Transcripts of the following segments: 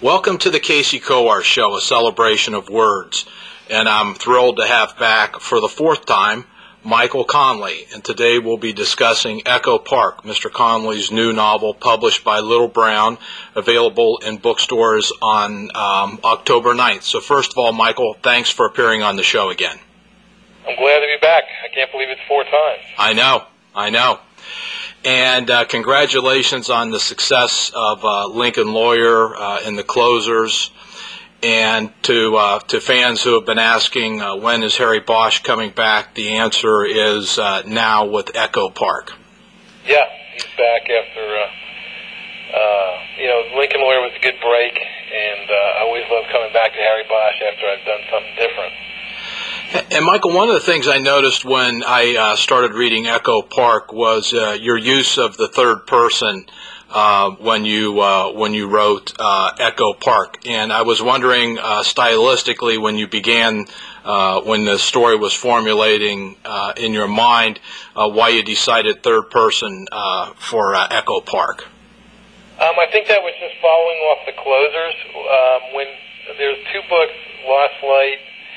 Welcome to the Casey Coar Show, a celebration of words. And I'm thrilled to have back for the fourth time Michael Connelly. And today we'll be discussing Echo Park, Mr. Connelly's new novel published by Little Brown, available in bookstores on October 9th. So first of all, Michael, thanks for appearing on the show again. I'm glad to be back. I can't believe it's 4 times. I know. And congratulations on the success of Lincoln Lawyer and The Closers. And to fans who have been asking, when is Harry Bosch coming back, the answer is now with Echo Park. Yeah, he's back after, Lincoln Lawyer was a good break, and I always love coming back to Harry Bosch after I've done something different. And Michael, one of the things I noticed when I started reading Echo Park was your use of the third person when you wrote Echo Park, and I was wondering stylistically when you began, when the story was formulating in your mind, why you decided third person for Echo Park. I think that was just following off The Closers. When there's 2 books, Lost Light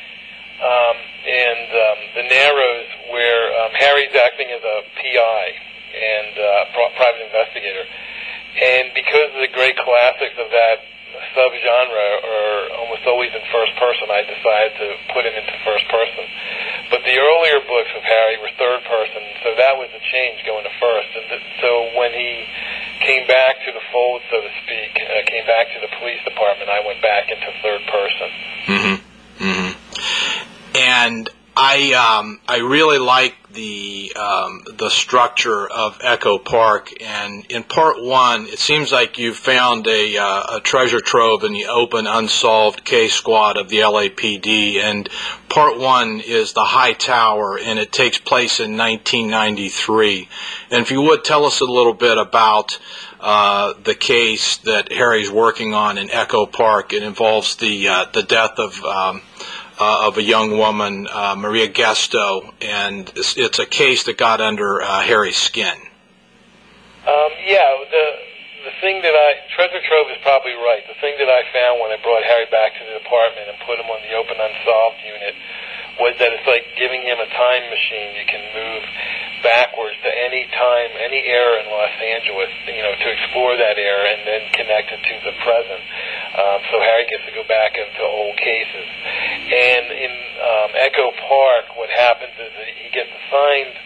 and The Narrows, where Harry's acting as a PI and private investigator. And because of the great classics of that subgenre are almost always in first person, I decided to put him into first person. But the earlier books of Harry were third person, so that was a change going to first. And so when he came back to the fold, so to speak, came back to the police department, I went back into third person. And I really like the structure of Echo Park. And in part 1, it seems like you found a treasure trove in the open unsolved case squad of the LAPD. And part 1 is the High Tower, and it takes place in 1993. And if you would tell us a little bit about the case that Harry's working on in Echo Park. It involves the death of a young woman, Maria Gesto, and it's a case that got under Harry's skin. The thing that treasure trove is probably right. The thing that I found when I brought Harry back to the department and put him on the open unsolved unit was that it's like giving him a time machine. You can move backwards to any time, any era in Los Angeles, to explore that era and then connect it to the present. So Harry gets to go back into old cases. And in Echo Park, what happens is that he gets assigned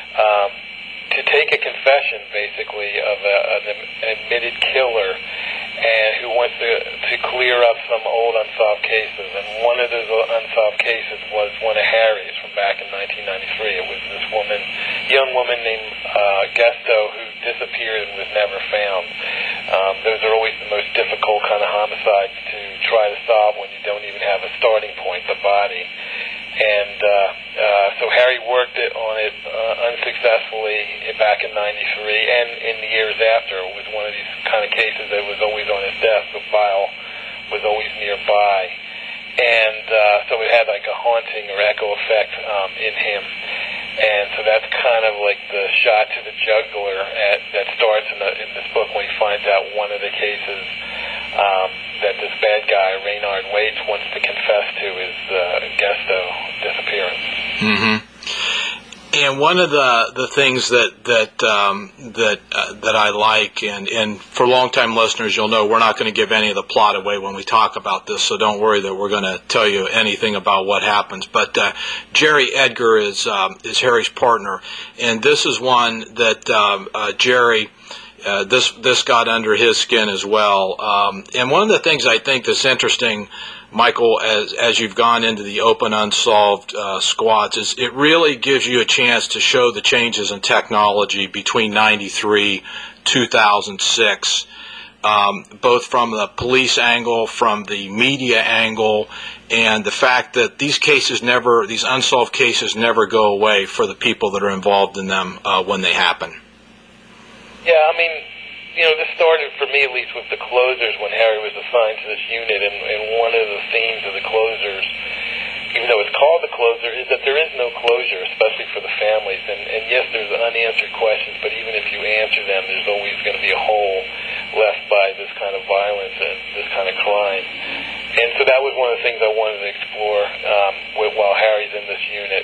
to take a confession, basically, of an admitted killer and who wants to clear up some old unsolved cases. And one of those unsolved cases was one of Harry's from back in 1993. It was this young woman named Gesto, who disappeared and was never found. Those are always the most difficult kind of homicides to try to solve when you don't even have a starting point, the body. And so Harry worked on it unsuccessfully back in 93 and in the years after. It was one of these kind of cases that was always on his desk. The file was always nearby. And so it had like a haunting or echo effect in him. And so that's kind of like the shot to the jugular that starts in this book when he finds out one of the cases that this bad guy, Reynard Waits, wants to confess to is Gesto disappearance. And one of the things that I like, and for long-time listeners, you'll know we're not going to give any of the plot away when we talk about this, so don't worry that we're going to tell you anything about what happens. But Jerry Edgar is Harry's partner, and this is one that Jerry. This got under his skin as well. And one of the things I think that's interesting, Michael, as you've gone into the open unsolved squads, is it really gives you a chance to show the changes in technology between 93, 2006, both from the police angle, from the media angle, and the fact that these unsolved cases never go away for the people that are involved in them when they happen. Yeah, this started for me at least with The Closers when Harry was assigned to this unit, and one of the themes of The Closers, even though it's called The Closer, is that there is no closure, especially for the families. And yes, there's unanswered questions, but even if you answer them, there's always going to be a hole left by this kind of violence and this kind of crime. And so that was one of the things I wanted to explore while Harry's in this unit.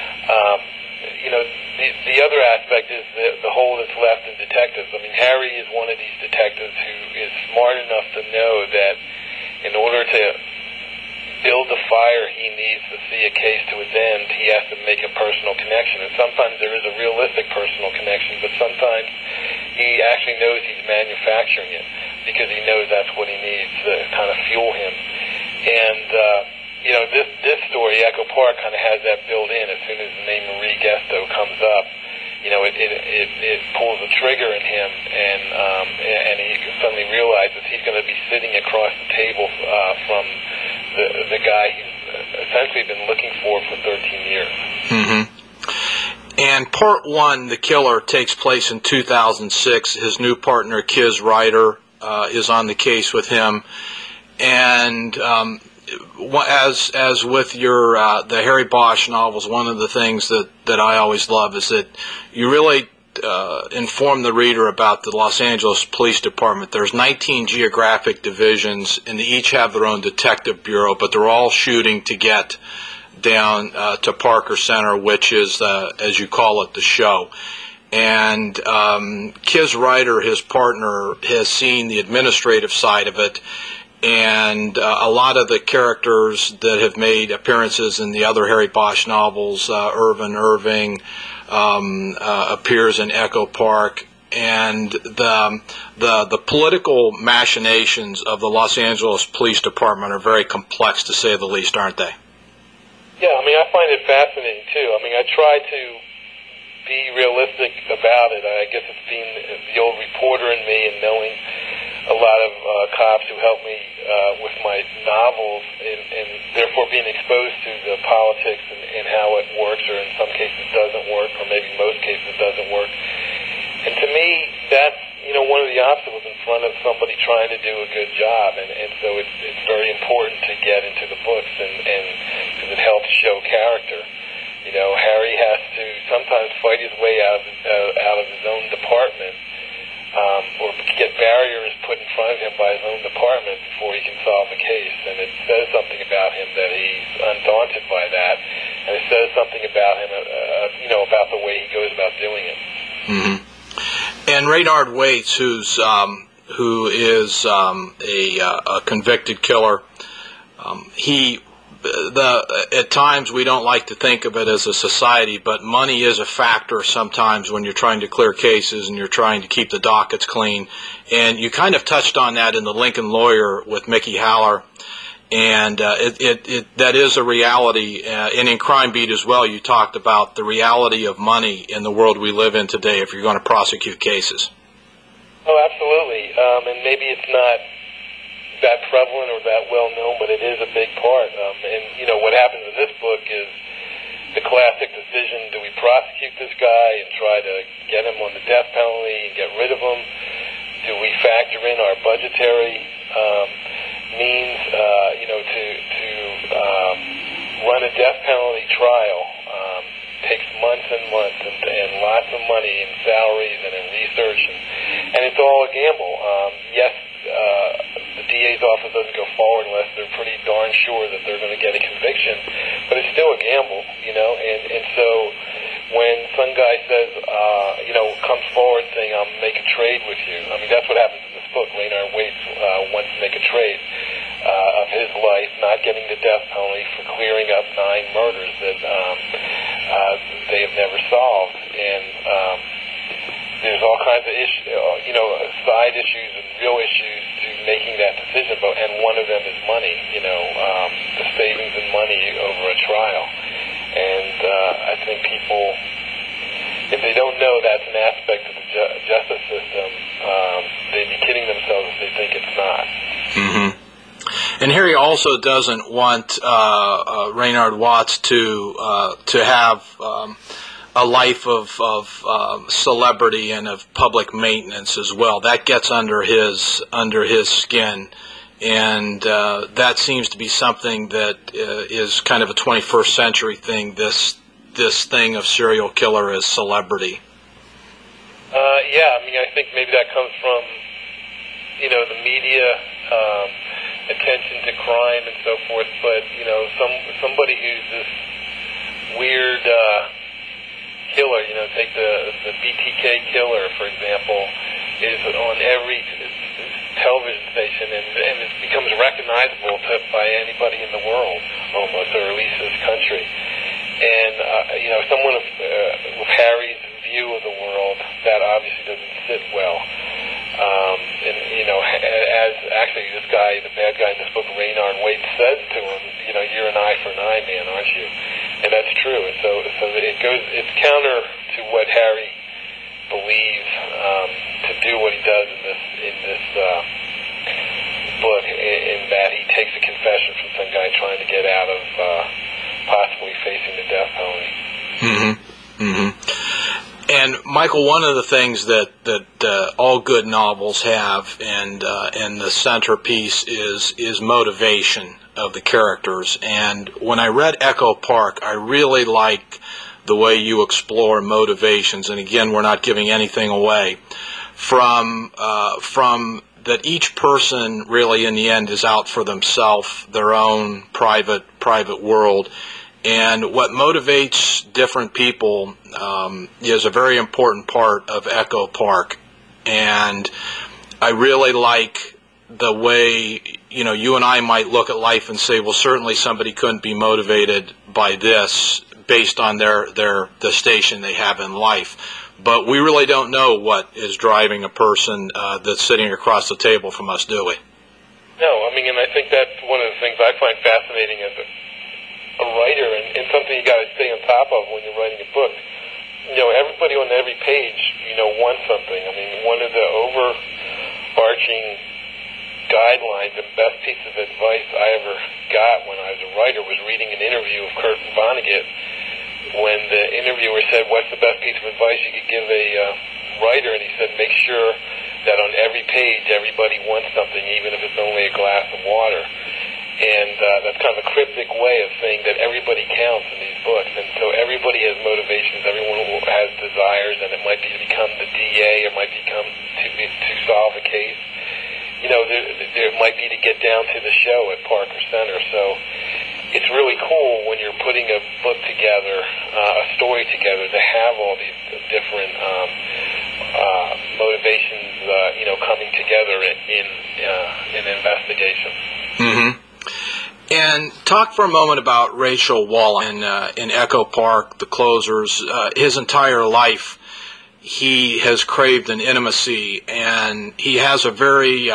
The other aspect is the hole that's left in detectives. I mean, Harry is one of these detectives who is smart enough to know that in order to build the fire he needs to see a case to its end, he has to make a personal connection. And sometimes there is a realistic personal connection, but sometimes he actually knows he's manufacturing it because he knows that's what he needs to kind of fuel him. And, this story, Echo Park, kind of has that built in. As soon as the name Marie Gesto comes up, it pulls a trigger in him, and he suddenly realizes he's going to be sitting across the table from the guy he's essentially been looking for 13 years. Mm-hmm. And part one, The Killer, takes place in 2006. His new partner, Kiz Ryder, is on the case with him. And as with your the Harry Bosch novels, one of the things that I always love is that you really inform the reader about the Los Angeles Police Department. There's 19 geographic divisions, and they each have their own detective bureau, but they're all shooting to get down to Parker Center, which is, as you call it, the show. And Kiz Ryder, his partner, has seen the administrative side of it, and a lot of the characters that have made appearances in the other Harry Bosch novels, Irvin Irving appears in Echo Park, and the political machinations of the Los Angeles Police Department are very complex, to say the least, aren't they? Yeah, I mean, I find it fascinating, too. I mean, I try to be realistic about it. I guess it's being the old reporter in me and knowing a lot of cops who helped me with my novels, and therefore being exposed to the politics and how it works, or in some cases doesn't work, or maybe most cases doesn't work. And to me, that's one of the obstacles in front of somebody trying to do a good job, and so it's very important to get into the books, and because it helps show character. Harry has to sometimes fight his way out of his own department, or get barriers put in front of him by his own department before he can solve the case. And it says something about him that he's undaunted by that, and it says something about him, about the way he goes about doing it. Mm-hmm. And Raynard Waits, who is a convicted killer, at times we don't like to think of it as a society, but money is a factor sometimes when you're trying to clear cases and you're trying to keep the dockets clean. And you kind of touched on that in The Lincoln Lawyer with Mickey Haller. And that is a reality. And in Crime Beat as well, you talked about the reality of money in the world we live in today if you're going to prosecute cases. Oh, absolutely. And maybe it's not that prevalent or that well known, but it is a big part. And what happens in this book is the classic decision: do we prosecute this guy and try to get him on the death penalty and get rid of him? Do we factor in our budgetary means, to run a death penalty trial? Takes months and months and lots of money in salaries and in research, and it's all a gamble. Yes, the DA's office doesn't go forward unless they're pretty darn sure that they're going to get a conviction, but it's still a gamble, and so when some guy says, comes forward saying, I'll make a trade with you, I mean, that's what happens in this book. Raynard Waits wants to make a trade of his life, not getting the death penalty for clearing up 9 murders that they have never solved, and there's all kinds of issues, side issues and real issues to making that decision, and one of them is money, the savings in money over a trial. And I think people, if they don't know that's an aspect of the justice system, they'd be kidding themselves if they think it's not. Mm-hmm. And Harry also doesn't want Raynard Watts to have a life of celebrity and of public maintenance as well. That gets under his skin, and that seems to be something that is kind of a 21st century thing. This thing of serial killer as celebrity. Yeah, I mean, I think maybe that comes from the media attention to crime and so forth, but somebody who's this weird killer, take the BTK killer, for example, is on every television station and it becomes recognizable by anybody in the world, almost, or at least this country. And, someone with Harry's view of the world, that obviously doesn't sit well. As actually this guy, the bad guy in this book, Raynard Waite, says to him, you're an eye for an eye man, aren't you? And that's true. And so it's counter to what Harry believes to do what he does in this book, in that he takes a confession from some guy trying to get out of possibly facing the death penalty. Mm-hmm. Mm-hmm. And Michael, one of the things that all good novels have, and the centerpiece is motivation of the characters. And when I read Echo Park, I really like the way you explore motivations. And again, we're not giving anything away from that each person really in the end is out for themselves, their own private world. And what motivates different people is a very important part of Echo Park. And I really like the way, you and I might look at life and say, well, certainly somebody couldn't be motivated by this based on the station they have in life. But we really don't know what is driving a person that's sitting across the table from us, do we? No, and I think that's one of the things I find fascinating as a writer, and something you got to stay on top of when you're writing a book. Everybody on every page, wants something. One of the overarching guidelines and best piece of advice I ever got when I was a writer was reading an interview of Kurt Vonnegut, when the interviewer said, what's the best piece of advice you could give a writer? And he said, make sure that on every page everybody wants something, even if it's only a glass of water. And that's kind of a cryptic way of saying that everybody counts in these books. And so everybody has motivations, everyone has desires, and it might be to become the DA, it might become to solve a case. There might be to get down to the show at Parker Center. So it's really cool when you're putting a book together, a story together, to have all these different motivations, coming together in an investigation. Mm-hmm. And talk for a moment about Rachel Walling in Echo Park, The Closers. His entire life, he has craved an intimacy, and he has a very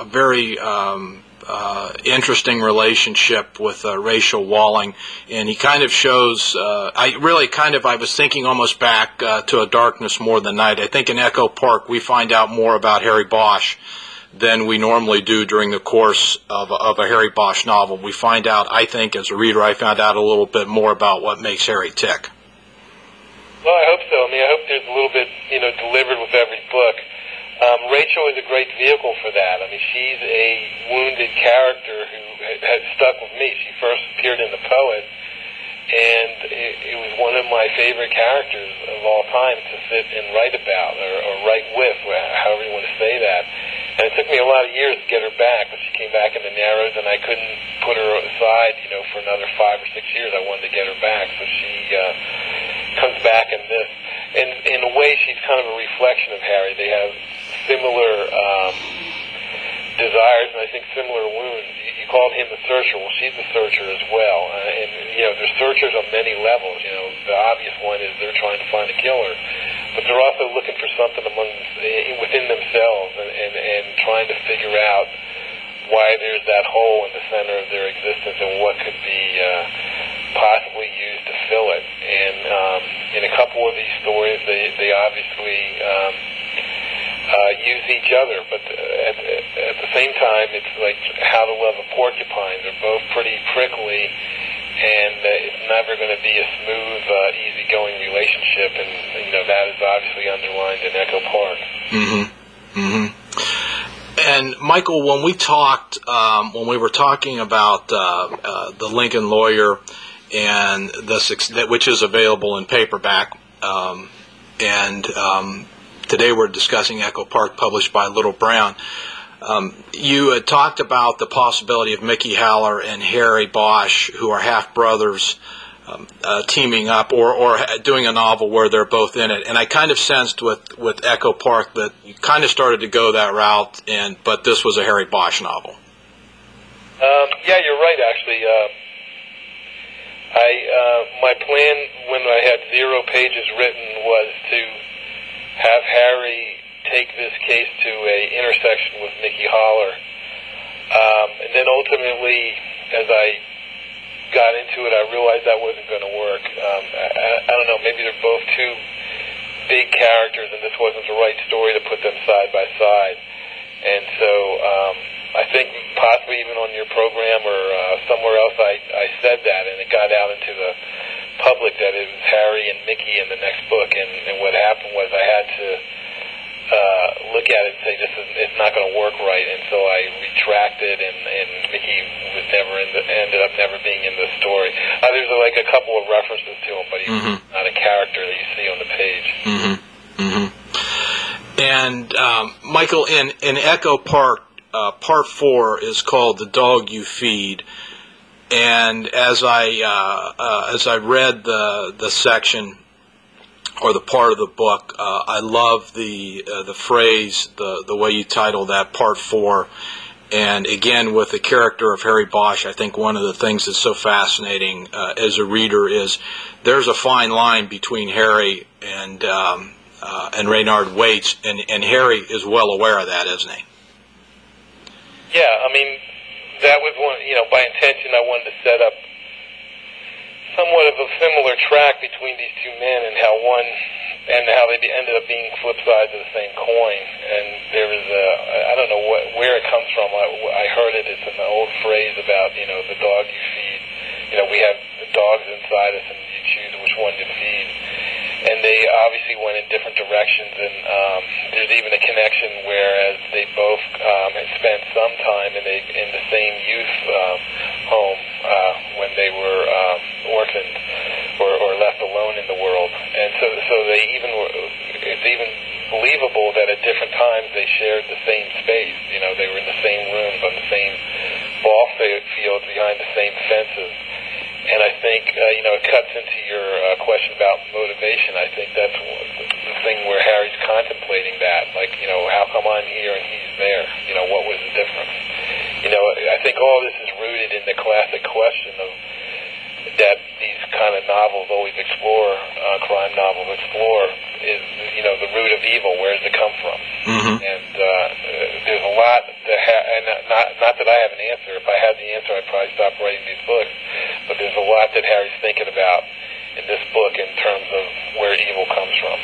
interesting relationship with Rachel Walling, and he kind of shows. I was thinking almost back to A Darkness More Than Night. I think in Echo Park we find out more about Harry Bosch than we normally do during the course of a Harry Bosch novel. We find out, I think, as a reader, I found out a little bit more about what makes Harry tick. Well, I hope so. I hope there's a little bit, delivered with every book. Rachel is a great vehicle for that. She's a wounded character who has stuck with me. She first appeared in The Poet, and it was one of my favorite characters of all time to sit and write about, or write with, however you want to say that. And it took me a lot of years to get her back, but she came back in the Narrows, and I couldn't put her aside, for another 5 or 6 years. I wanted to get her back, so she comes back in this. And in a way, she's kind of a reflection of Harry. They have similar desires, and I think similar wounds. You called him the searcher. Well, she's the searcher as well. And they're searchers on many levels. The obvious one is they're trying to find a killer, but they're also looking for something within themselves and trying to figure out why there's that hole in the center of their existence and what could be possibly used to fill it. And in a couple of these stories, they obviously use each other, but at the same time, it's like How to Love a Porcupine. They're both pretty prickly, and it's never going to be a smooth, easygoing relationship, and that is obviously underlined in Echo Park. Mm-hmm. Mm-hmm. And Michael, when we were talking about the Lincoln Lawyer, and which is available in paperback, today we're discussing Echo Park, published by Little Brown. You had talked about the possibility of Mickey Haller and Harry Bosch, who are half-brothers, teaming up or doing a novel where they're both in it. And I kind of sensed with Echo Park that you kind of started to go that route, but this was a Harry Bosch novel. Yeah, you're right, actually. My plan when I had 0 pages written was to have Harry take this case to a intersection with Mickey Haller. And then ultimately, as I got into it, I realized that wasn't going to work. I don't know, maybe they're both too big characters and this wasn't the right story to put them side by side. And so I think possibly even on your program or somewhere else I said that, and it got out into the public that it was Harry and Mickey in the next book. And what happened was I had to look at it and say it's not going to work right, and so I retracted, and Mickey was ended up never being in the story. There's like a couple of references to him, but he's not a character that you see on the page. And Michael, in Echo Park, Part 4 is called "The Dog You Feed," and as I read the section or the part of the book, I love the phrase, the way you title that, Part 4. And again, with the character of Harry Bosch, I think one of the things that's so fascinating as a reader is there's a fine line between Harry and Reynard Waits, and Harry is well aware of that, isn't he? Yeah, I mean, that was one, by intention I wanted to set up somewhat of a similar track between these two men and how they ended up being flip sides of the same coin. And there was I don't know where it comes from. I heard it. It's an old phrase about, the dog you feed. We have the dogs inside us and you choose which one to feed. And they obviously went in different directions, and there's even a connection whereas they both had spent some time in the same youth home when they were orphaned or left alone in the world. And so it's even believable that at different times they shared the same space. They were in the same rooms on the same ball fields behind the same fences. And I think, it cuts into your question about motivation. I think that's the thing where Harry's contemplating that. Like, how come I'm here and he's there? What was the difference? I think all this is rooted in the classic question of that these kind of novels always explore, crime novels explore, is, the root of evil. Where does it come from? And there's a lot and not that I have an answer. If I had the answer, I'd probably stop writing these books. But there's a lot that Harry's thinking about in this book in terms of where evil comes from.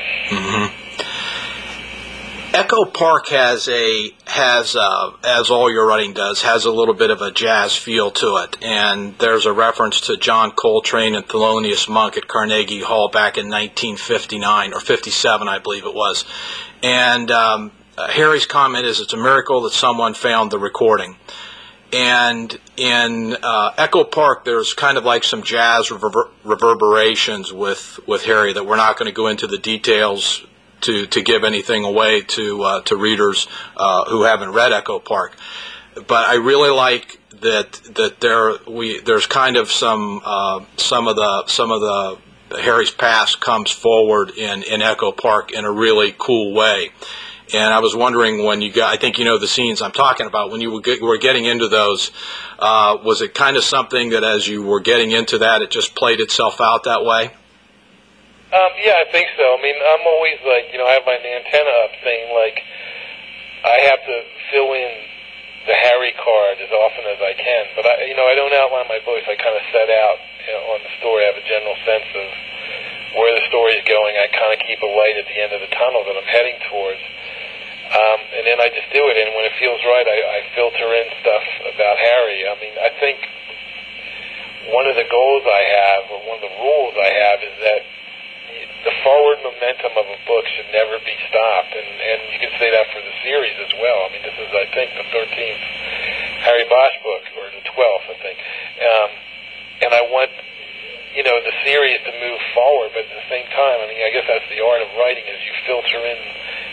Echo Park has, as all your writing does, has a little bit of a jazz feel to it. And there's a reference to John Coltrane and Thelonious Monk at Carnegie Hall back in 1959 or 57, I believe it was. And Harry's comment is, it's a miracle that someone found the recording. And in Echo Park, there's kind of like some jazz reverberations with Harry that we're not going to go into the details to give anything away to readers who haven't read Echo Park. But I really like that there's kind of some of the Harry's past comes forward in Echo Park in a really cool way. And I was wondering when I think you know the scenes I'm talking about, when you were getting into those, was it kind of something that as you were getting into that, it just played itself out that way? Yeah, I think so. I mean, I'm always like, I have my antenna up saying, like, I have to fill in the Harry card as often as I can. But, I don't outline my books. I kind of set out on the story. I have a general sense of where the story is going. I kind of keep a light at the end of the tunnel that I'm heading towards. And then I just do it, and when it feels right, I filter in stuff about Harry. I mean, I think one of the goals I have, or one of the rules I have, is that the forward momentum of a book should never be stopped, and you can say that for the series as well. I mean, this is, I think, the 13th Harry Bosch book, or the 12th, I think. And I want, the series to move forward, but at the same time, I mean, I guess that's the art of writing, is you filter in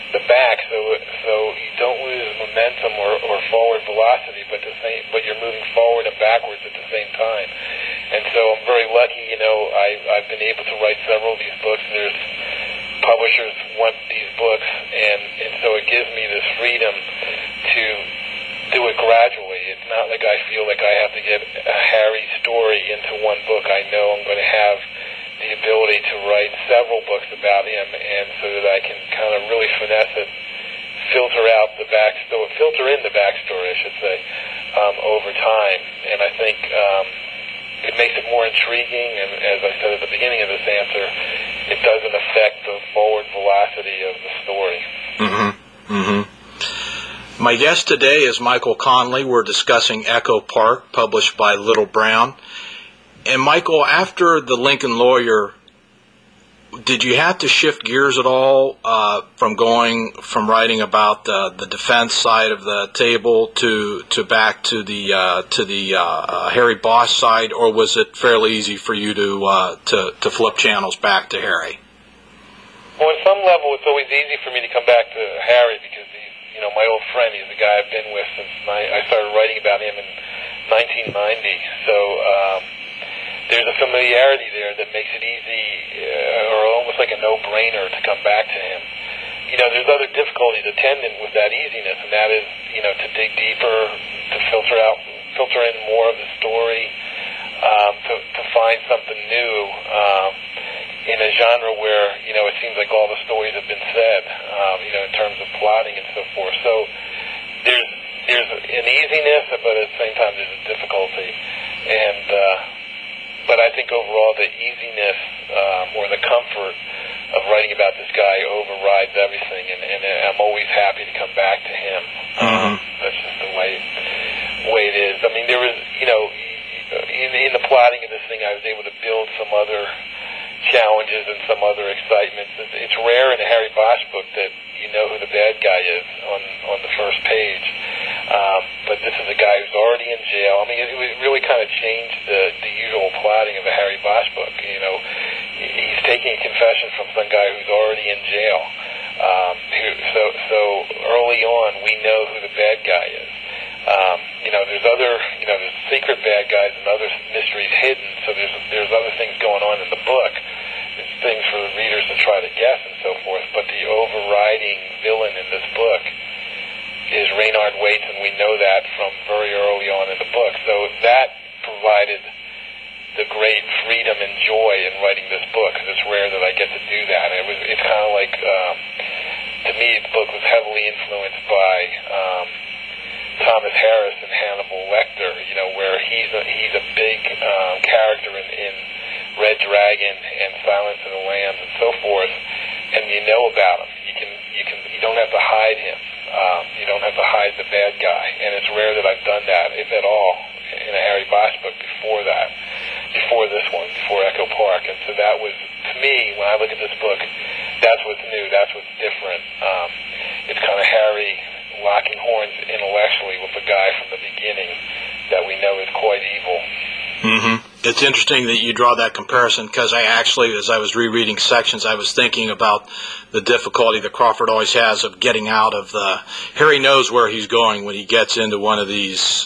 the back, so you don't lose momentum or forward velocity, but you're moving forward and backwards at the same time. And so I'm very lucky, I've been able to write several of these books. There's publishers want these books, and so it gives me this freedom to do it gradually. It's not like I feel like I have to get a Harry story into one book. I know I'm going to have the ability to write several books about him, and so that I can kind of really finesse it, filter in the backstory, I should say, over time. And I think it makes it more intriguing, and as I said at the beginning of this answer, it doesn't affect the forward velocity of the story. My guest today is Michael Connelly. We're discussing Echo Park, published by Little Brown. And Michael, after The Lincoln Lawyer, did you have to shift gears at all from writing about the defense side of the table to back to the Harry Bosch side, or was it fairly easy for you to flip channels back to Harry? Well, at some level, it's always easy for me to come back to Harry because he's my old friend. He's the guy I've been with since I started writing about him in 1990. So there's a familiarity there that makes it easy, or almost like a no-brainer, to come back to him. There's other difficulties attendant with that easiness, and that is, to dig deeper, to filter in more of the story, to find something new in a genre where, it seems like all the stories have been said, in terms of plotting and so forth. So there's an easiness, but at the same time there's a difficulty. But I think overall the easiness or the comfort of writing about this guy overrides everything, and I'm always happy to come back to him. That's just the way it is. I mean, there was, in the plotting of this thing, I was able to build some other challenges and some other excitements. It's rare in a Harry Bosch book that you know who the bad guy is on the first page. But this is a guy who's already in jail. I mean, it really kind of changed the usual plotting of a Harry Bosch book. He's taking a confession from some guy who's already in jail. So early on, we know who the bad guy is. There's secret bad guys and other mysteries hidden, so there's other things going on in the book. There's things for the readers to try to guess and so forth, but the overriding villain in this book is Raynard Waite, and we know that from very early on in the book. So that provided the great freedom and joy in writing this book, because it's rare that I get to do that. It's kind of like, to me, the book was heavily influenced by Thomas Harris and Hannibal Lecter, where he's a big character in Red Dragon and Silence of the Lambs and so forth, and you know about him. You don't have to hide him. You don't have to hide the bad guy, and it's rare that I've done that, if at all, in a Harry Bosch book before this one, before Echo Park. And so that was, to me, when I look at this book, that's what's new, that's what's different. It's kind of Harry locking horns intellectually with a guy from the beginning that we know is quite evil. It's interesting that you draw that comparison, because I actually, as I was rereading sections, I was thinking about the difficulty that Crawford always has of getting out of the... Harry knows where he's going when he gets into one of these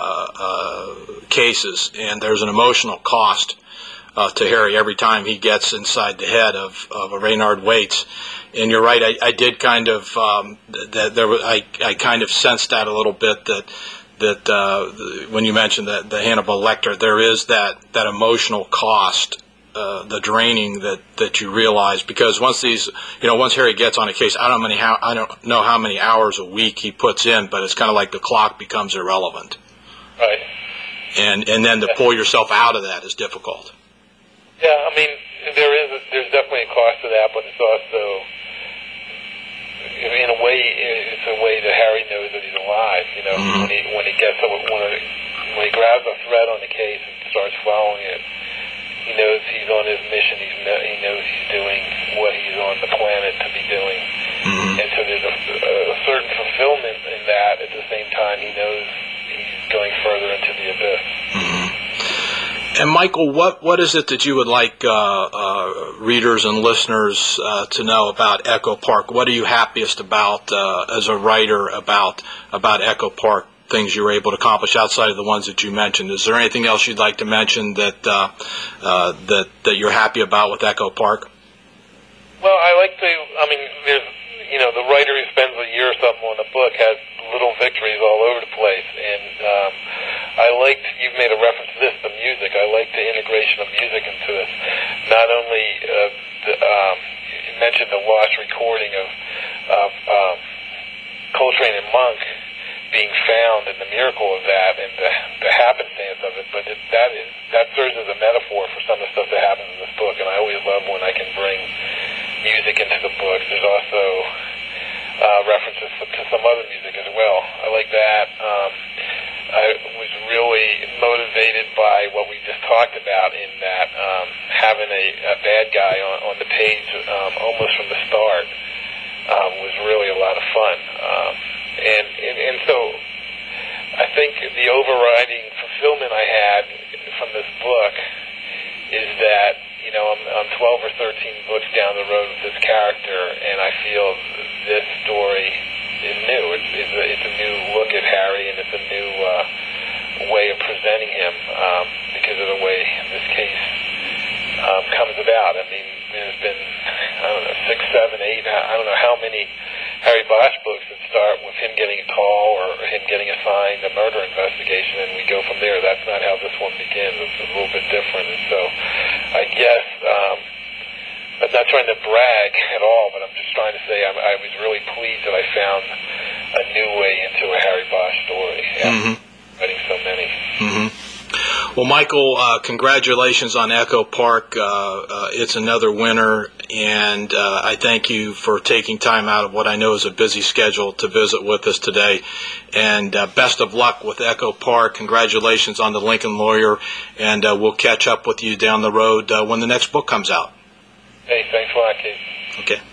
cases, and there's an emotional cost to Harry every time he gets inside the head of a Raynard Waite. And you're right, I did kind of I kind of sensed that a little bit, that when you mentioned the Hannibal Lecter, there is that emotional cost, the draining that you realize, because once Harry gets on a case, I don't know how many hours a week he puts in, but it's kind of like the clock becomes irrelevant. Right. And then to pull yourself out of that is difficult. Yeah, I mean, there's definitely a cost to that, but it's also, in a way, it's a way that Harry knows that he's alive. When he gets when he grabs a thread on the case and starts following it, he knows he's on his mission. He knows he's doing what he's on the planet to be doing, and so there's a certain fulfillment in that. At the same time, he knows he's going further into the abyss. And Michael, what is it that you would like readers and listeners to know about Echo Park? What are you happiest about as a writer about Echo Park? Things you were able to accomplish outside of the ones that you mentioned. Is there anything else you'd like to mention that that you're happy about with Echo Park? Well, I like to. I mean, there's the writer who spends a year or something on a book has little victories all over the place, and I liked. You've made a reference to this, the music. I like the integration of music into this. Not only you mentioned the lost recording of Coltrane and Monk being found and the miracle of that and the happenstance of it, but that serves as a metaphor for some of the stuff that happens in this book, and I always love when I can bring music into the book. There's also references to some other music as well. I like that. I was really motivated by what we just talked about in that having a bad guy on the page almost from the start was really a lot of fun. And so I think the overriding fulfillment I had from this book is that, I'm 12 or 13 books down the road with this character, and I feel this story is new. It's a new look at Harry, and it's a new way of presenting him because of the way this case comes about. I mean, there's been, 6, 7, 8, I don't know how many Harry Bosch books that start with him getting a call or him getting assigned a murder investigation, and we go from there. That's not how this one begins. It's a little bit different. And so I guess I'm not trying to brag at all, but I'm just trying to say I was really pleased that I found a new way into a Harry Bosch story after writing so many. Mm-hmm. Well, Michael, congratulations on Echo Park. It's another winner, and I thank you for taking time out of what I know is a busy schedule to visit with us today. And best of luck with Echo Park. Congratulations on The Lincoln Lawyer, and we'll catch up with you down the road when the next book comes out. Hey, thanks a lot, Keith. Okay.